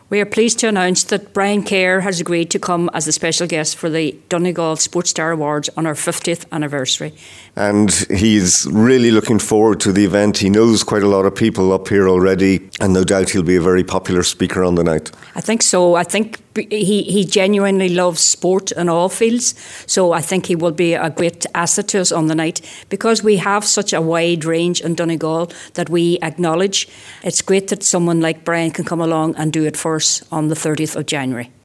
We are pleased to announce that Brian Kerr has agreed to come as a special guest for the Donegal Sports Star Awards on our 50th anniversary. And he's really looking forward to the event. He knows quite a lot of people up here already, and no doubt he'll be a very popular speaker on the night. I think so. I think he genuinely loves sport in all fields, so I think he will be a great asset to us on the night because we have such a wide range in Donegal that we acknowledge. It's great that someone like Brian can come along and do it for us on the 30th of January.